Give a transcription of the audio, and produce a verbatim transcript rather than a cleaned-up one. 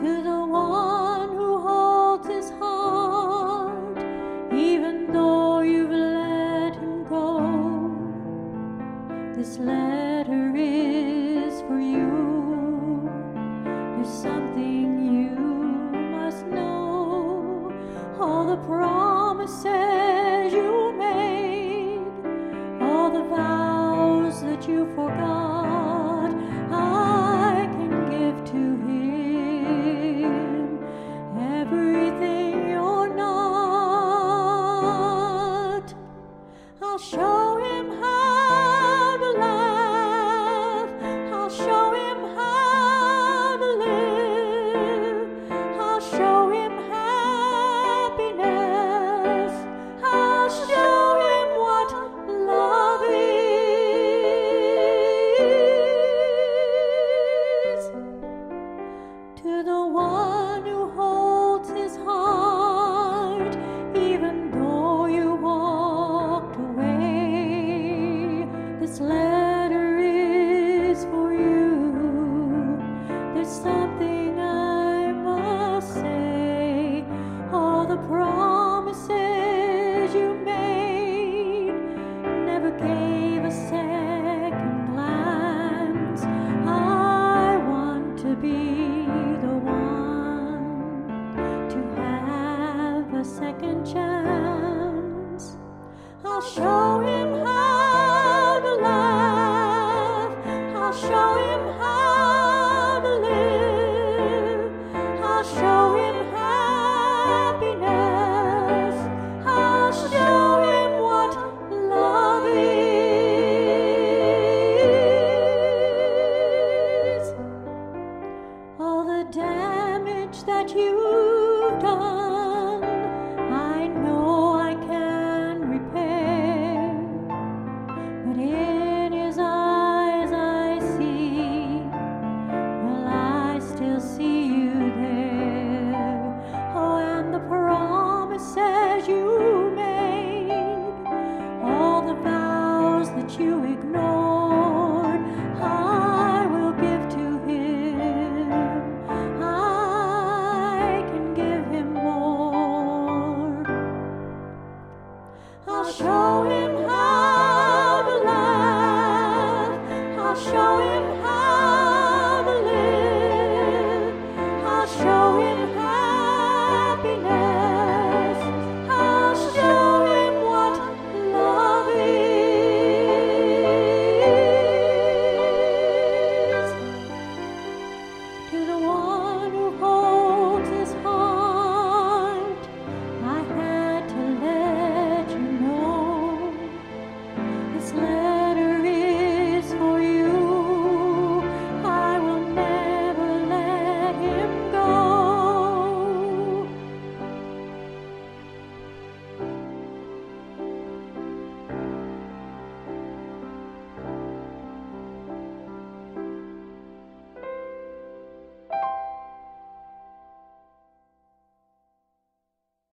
to the one who holds his heart, even though you've let him go. This letter is for you. There's something you must know. All the promises you made, all the vows that you forgot, I can give to him everything you're not. I'll show him how to laugh, I'll show him how to live, I'll show him happiness, I'll show him what love is. To the one who holds his heart, even though you walked away, this letter is for you. There's something I must say. All the promises you made, never gave a second glance. I want to be the one to have a second chance. I'll show him how to laugh, I'll show him how to live, I'll show him happiness, I'll show him what love is. All the damage that you've done, I know I can repair, but in his eyes I see, well, I still see you there. Oh, and the promises you made, all the vows that you